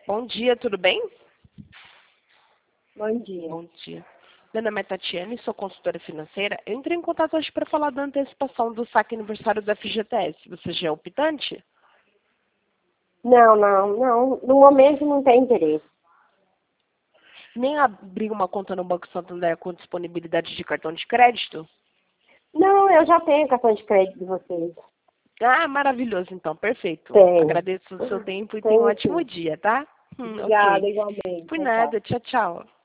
Bom dia, tudo bem? Bom dia. Bom dia. Meu nome é Tatiane, sou consultora financeira. Eu entrei em contato hoje para falar da antecipação do saque aniversário da FGTS. Você já é optante? Não. No momento não tem interesse. Nem abrir uma conta no Banco Santander com disponibilidade de cartão de crédito? Não, eu já tenho cartão de crédito de vocês. Ah, maravilhoso, então, perfeito. Tenho. Agradeço o seu tempo e tenha um Tenho ótimo sim. dia, tá? Obrigada, Ok. igualmente. Por Tchau, tchau. nada, tchau, tchau.